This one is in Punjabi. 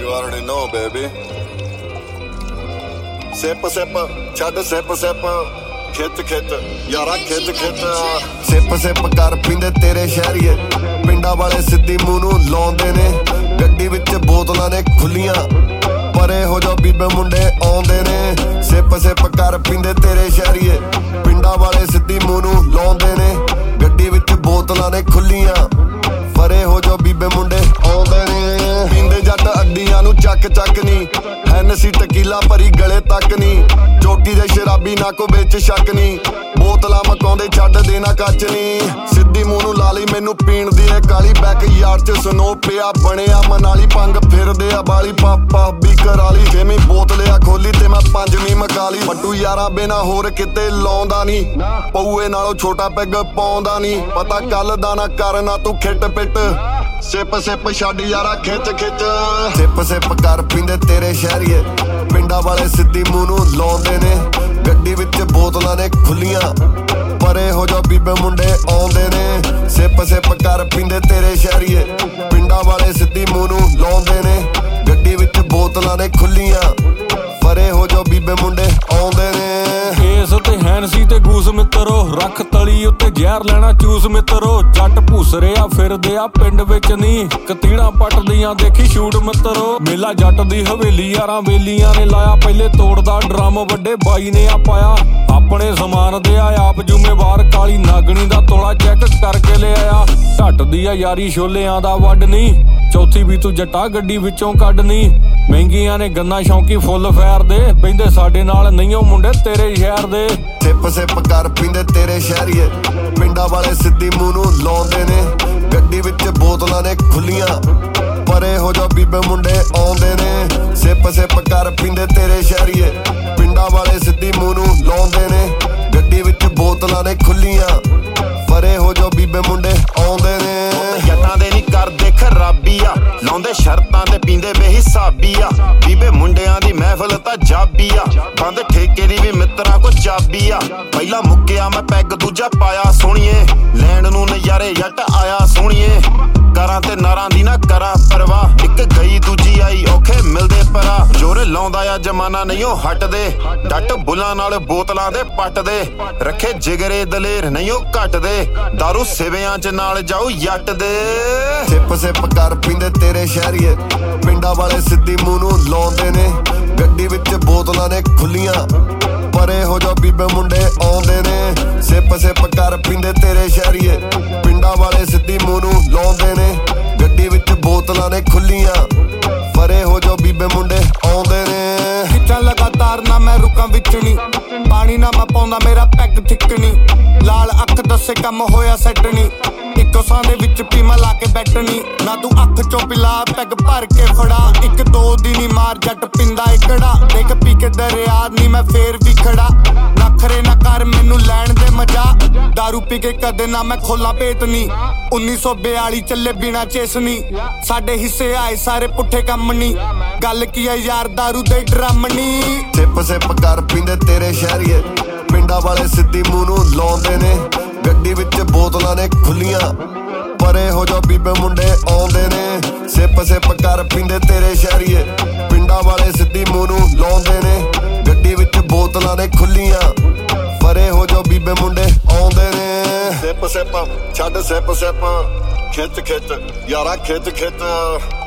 You already know, baby. Sip, sip, ਛੱਡ sip, sip, ਖਿੱਚ ਖਿੱਚ ਯਾਰਾ ਖਿੱਚ ਖਿੱਚ ਸਿਪ ਸਿਪ ਕਰ ਪੀਂਦੇ ਤੇਰੇ ਸ਼ਹਿਰੀਏ ਪਿੰਡਾਂ ਵਾਲੇ ਸਿੱਧੀ ਮੂੰਹ ਨੂੰ ਲਾਉਂਦੇ ਨੇ ਗੱਡੀ ਵਿੱਚ ਬੋਤਲਾਂ ਨੇ ਖੁੱਲੀਆਂ ਪਰੇ ਹੋ ਜਾ ਬੀਬੇ ਮੁੰਡੇ ਆਉਂਦੇ ਨੇ ਸਿਪ ਸਿਪ ਕਰ ਪੀਂਦੇ ਤੇਰੇ ਸ਼ਹਿਰੀਏ ਪਿੰਡਾਂ ਵਾਲੇ ਸਿੱਧੀ ਮੂੰਹ ਨੂੰ ਲਾਉਂਦੇ ਨੇ ਗੱਡੀ ਵਿੱਚ ਬੋਤਲਾਂ ਨੇ ਖੁੱਲੀਆਂ ਪਰੇ ਹੋ ਜਾ ਬੀਬੇ ਮੁੰਡੇ ਆਉਂਦੇ ਨੇ ਪੀਂਦੇ ਜੱਟ ਅੱਡੀਆਂ ਨੂੰ ਚੱਕ ਚੱਕ ਨੀ ਹੈਨਸੀ ਟਕੀਲਾ ਭਰੀ ਗਲੇ ਤੱਕ ਨੀ ਚੋਟੀ ਦੇ ਸ਼ਰਾਬੀ ਨਾ ਕੋ ਵਿੱਚ ਸ਼ੱਕ ਨੀ ਬੋਤਲਾਂ ਮਕਾਉਂਦੇ ਛੱਡ ਦੇਣਾ ਕੱਚ ਨੀ ਸਿੱਧੀ ਮੂੰਹ ਨੂੰ ਲਾ ਲਈ ਮੈਨੂੰ ਪੀਣ ਦੀ ਏ ਕਾਲੀ ਬੈਕ ਯਾਰ ਚ ਸਨੋ ਪਿਆ ਬਣਿਆ ਮਨਾਲੀ ਪੰਗ ਫਿਰਦੇ ਆ ਬਾਲੀ ਪਾਪਾ ਵੀ ਕਰਾਲੀ ਛੇਵੀਂ ਬੋਤਲ ਆ ਖੋਲੀ ਤੇ ਮੈਂ ਪੰਜਵੀਂ ਮਕਾਲੀ ਵੱਡੂ ਯਾਰਾਂ ਬਿਨਾ ਹੋਰ ਕਿਤੇ ਲਾਉਂਦਾ ਨੀ ਪਊਏ ਨਾਲੋਂ ਛੋਟਾ ਪੈਗ ਪਾਉਂਦਾ ਨੀ ਪਤਾ ਕੱਲ ਦਾ ਨਾ ਕਰਨਾ ਤੂੰ ਖਿੱਟ ਪਿੱਟ ਸਿਪ ਸਿਪ ਛੱਡ ਯਾਰਾ ਖਿੱਚ ਖਿੱਚ ਸਿਪ ਸਿਪ ਕਰ ਪੀਂਦੇ ਤੇਰੇ ਸ਼ਹਿਰੀਏ ਪਿੰਡਾਂ ਵਾਲੇ ਸਿੱਧੀ ਮੂੰਹ ਨੂੰ ਲਾਉਂਦੇ ਨੇ ਗੱਡੀ ਵਿੱਚ ਬੋਤਲਾਂ ਨੇ ਖੁੱਲੀਆਂ ਪਰੇ ਹੋ ਜਾ ਬੀਬੇ ਮੁੰਡੇ ਆਉਂਦੇ ਨੇ ਸਿਪ ਸਿਪ ਕਰ ਪੀਂਦੇ ਤੇਰੇ ਸ਼ਹਿਰੀਏ ਪਿੰਡਾਂ ਵਾਲੇ ਸਿੱਧੀ ਮੂੰਹ ਨੂੰ ਲਾਉਂਦੇ ਨੇ ਗੱਡੀ ਵਿੱਚ ਬੋਤਲਾਂ ਨੇ ਖੁੱਲੀਆਂ ਪਰੇ ਹੋ ਜਾ ਬੀਬੇ ਮੁੰਡੇ ਆਉਂਦੇ ਨੇ ਕੇਸ ਤੇ ਹੈਨਸੀ ਤੇ ਗੂਸ ਮਿੱਤਰੋ ਰੱਖ ਤਲੀ ਉੱਤੇ ਜ਼ਹਿਰ ਲੈਣਾ ਚੂਸ ਮਿੱਤਰੋ ਜੱਟ ਭੂਸਰੇ ਆ ਫਿਰਦੇ ਆ ਪਿੰਡ ਵਿੱਚ ਨੀ ਕਤੀੜਾਂ ਪੱਟਦੀਆਂ ਦੇਖੀ ਸ਼ੂਟ ਮਿੱਤਰੋ ਮੇਲਾ ਜੱਟ ਦੀ ਹਵੇਲੀ ਯਾਰਾਂ ਵੇਲੀਆਂ ਨੇ ਲਾਇਆ ਪਹਿਲੇ ਤੋੜਦਾ ਡਰਮ ਵੱਡੇ ਬਾਈ ਨੇ ਆ ਪਾਇਆ ਆਪਣੇ ਸਮਾਨ ਦੇ ਆ ਆਪ ਜ਼ਿੰਮੇਵਾਰ ਕਾਲੀ ਨਾਗਣੀ ਦਾ ਤੋਲਾ ਚੈੱਕ ਕਰਕੇ ਲਿਆਇਆ ਢੱਟ ਦੀ ਆ ਯਾਰੀ ਛੋਲਿਆਂ ਦਾ ਵੱਡ ਨੀ ਚੌਥੀ ਵੀ ਤੂੰ ਜੱਟਾ ਗੱਡੀ ਵਿੱਚੋਂ ਕੱਢਨੀ ਮਹਿੰਗੀਆਂ ਨੇ ਗੰਨਾ ਸ਼ੌਂਕੀ ਫੁੱਲ ਫੈਰ ਦੇ ਬਹਿੰਦੇ ਸਾਡੇ ਨਾਲ ਨਹੀਂਓ ਮੁੰਡੇ ਤੇਰੇ ਸ਼ਹਿਰ ਦੇ ਸਿਪ ਸਿਪ ਕਰ ਪੀਂਦੇ ਤੇਰੇ ਸ਼ਹਿਰੀਏ ਪਿੰਡਾਂ ਵਾਲੇ ਸਿੱਧੀ ਮੂੰਹ ਨੂੰ ਲਾਉਂਦੇ ਨੇ ਗੱਡੀ ਵਿੱਚ ਬੋਤਲਾਂ ਨੇ ਖੁੱਲੀਆਂ ਪਰੇ ਹੋ ਜਾ ਬੀਬੇ ਮੁੰਡੇ ਆਉਂਦੇ ਨੇ ਸਿਪ ਸਿਪ ਕਰ ਪੀਂਦੇ ਤੇਰੇ ਸ਼ਹਿਰੀਏ ਪਿੰਡਾਂ ਵਾਲੇ ਸਿੱਧੀ ਮੂੰਹ ਨੂੰ ਲਾਉਂਦੇ ਨੇ ਗੱਡੀ ਵਿੱਚ ਬੋਤਲਾਂ ਨੇ ਖੁੱਲੀਆਂ ਪਰੇ ਹੋ ਜਾ ਬੀਬੇ ਮੁੰਡੇ ਆਉਂਦੇ ਨੇ ਜੱਟਾਂ ਦੇ ਨੀ ਕਰਦੇ ਖਰਾਬੀ ਆ ਲਾਉਂਦੇ ਸ਼ਰਤਾਂ ਤੇ ਪੀਂਦੇ ਬੇਹਿਸਾਬੀ ਆ ਬੀਬੇ ਮੁੰਡਿਆਂ ਦੀ ਮਹਿਫਲ ਤਾਂ ਜਾਬੀ ਆ ਬੰਦ ਠੇਕੇ ਦੀ ਵੀ ਮਿੱਤਰਾਂ ਕੋ ਚਾਬੀ ਆ ਪਹਿਲਾਂ ਮੁੱਕਿਆ ਮੈਂ ਪੈਗ ਦੂਜਾ ਪਾਇਆ ਸੋਹਣੀਏ ਲੈਣ ਨੂੰ ਨਜ਼ਾਰੇ ਜੱਟ ਆਇਆ ਸੋਹਣੀਏ ਕਰਾਂ ਤੇ ਨਾਰਾਂ ਦੀ ਨਾ ਕਰਾਂ ਪਰਵਾਹ ਇੱਕ ਗਈ ਦੂਜੀ ਆਈ ਔਖੇ ਮਿਲਦੇ ਪਰਾ ਜੋਰ ਲਾਉਂਦਾ ਆ ਜਮਾਨਾ ਨਹੀਂਓ ਹਟਦੇ ਡੱਟ ਬੁੱਲਾਂ ਨਾਲ ਬੋਤਲਾਂ ਦੇ ਪੱਟਦੇ ਰੱਖੇ ਜਿਗਰੇ ਦਲੇਰ ਨਹੀਂਓ ਘਟਦੇ ਦਾਰੂ ਸਿਵਿਆਂ ਚ ਨਾਲ ਜਾਊ ਜੱਟ ਦੇ ਸਿਪ ਸਿਪ ਕਰ ਪੀਂਦੇ ਤੇਰੇ ਸ਼ਹਿਰੀਏ ਪਿੰਡਾਂ ਵਾਲੇ ਸਿੱਧੀ ਮੂੰਹ ਨੂੰ ਲਾਉਂਦੇ ਨੇ ਗੱਡੀ ਵਿੱਚ ਬੋਤਲਾਂ ਨੇ ਖੁੱਲੀਆਂ ਪਰੇ ਹੋ ਜਾ ਬੀਬੇ ਮੁੰਡੇ ਆਉਂਦੇ ਨੇ ਸਿਪ ਸਿਪ ਕਰ ਪੀਂਦੇ ਤੇਰੇ ਸ਼ਹਿਰੀਏ ਪਿੰਡਾਂ ਵਾਲੇ ਸਿੱਧੀ ਮੂੰਹ ਨੂੰ ਲਾਉਂਦੇ ਨੇ ਗੱਡੀ ਵਿੱਚ ਬੋਤਲਾਂ ਨੇ ਖੁੱਲੀਆਂ ਪਰੇ ਹੋ ਜਾ ਬੀਬੇ ਮੁੰਡੇ ਆਉਂਦੇ ਨੇ ਖਿੱਚਾਂ ਲਗਾਤਾਰ ਨਾ ਮੈਂ ਰੁਕਾਂ ਵਿੱਚ ਨੀ ਪਾਣੀ ਨਾ ਮੈਂ ਪਾਉਂਦਾ ਮੇਰਾ ਪੈਗ ਥਿੱਕਣੀ ਲਾਲ ਅੱਖ ਦੱਸੇ ਕੰਮ ਹੋਇਆ ਸੈੱਟ ਨੀ ਇੱਕੋ ਸਾਂ ਦੇ ਵਿੱਚ ਪੀਮਾ ਲਾ ਕੇ ਬੈਠਣੀ ਨਾ ਤੂੰ ਅੱਖ ਚੋਂ ਪਿਲਾ ਪੈਗ ਭਰ ਕੇ ਫੜਾ ਇੱਕ ਦੋ ਦੀ ਨੀ ਮਾਰ ਜੱਟ ਪਿੰਦਾ ਇਕੜਾ ਦੇਖ ਪੀ ਕੇ ਦਰਿਆ ਨੀ ਮੈਂ ਫੇਰ ਵੀ ਖੜਾ ਨਖਰੇ ਨਾ ਕਰ ਮੈਨੂੰ ਲੈਣ ਦੇ ਮਜਾ ਦਾਰੂ ਪੀ ਕੇ ਕਦੇ ਨਾ ਮੈਂ ਖੋਲਾਂ ਭੇਤ ਨੀ 1942 ਚੱਲੇ ਬਿਨਾ ਚੇਸ ਨੀ ਸਾਡੇ ਹਿੱਸੇ ਆਏ ਸਾਰੇ ਪੁੱਠੇ ਕੰਮ ਨੀ ਗੱਲ ਕੀ ਆ ਯਾਰ ਦਾਰੂ ਦੇ ਡਰਮ ਨੀ ਸਿਪ ਸਿਪ ਕਰ ਪੀਂਦੇ ਤੇਰੇ ਸ਼ਹਿਰੀਏ ਪਿੰਡਾਂ ਵਾਲੇ ਸਿੱਧੀ ਮੂੰਹ ਨੂੰ ਲਾਉਂਦੇ ਨੇ ਗੱਡੀ ਵਿੱਚ ਬੋਤਲਾਂ ਨੇ ਖੁੱਲੀਆਂ ਪਰੇ ਹੋ ਜਾ ਬੀਬੇ ਮੁੰਡੇ ਆਉਂਦੇ ਨੇ ਸਿਪ ਸਿਪ ਕਰ ਪੀਂਦੇ ਤੇਰੇ ਸ਼ਹਿਰੀਏ ਪਿੰਡਾਂ ਵਾਲੇ ਸਿੱਧੀ ਮੂੰਹ ਨੂੰ ਲਾਉਂਦੇ ਨੇ ਗੱਡੀ ਵਿੱਚ ਬੋਤਲਾਂ ਨੇ ਖੁੱਲੀਆਂ ਪਰੇ ਹੋ ਜਾ ਬੀਬੇ ਮੁੰਡੇ ਆਉਂਦੇ ਨੇ ਸਿਪ ਸਿਪ ਛੱਡ ਸਿਪ ਸਿਪ ਖਿੱਚ ਖਿੱਚ ਯਾਰਾ ਖਿੱਚ ਖਿੱਚ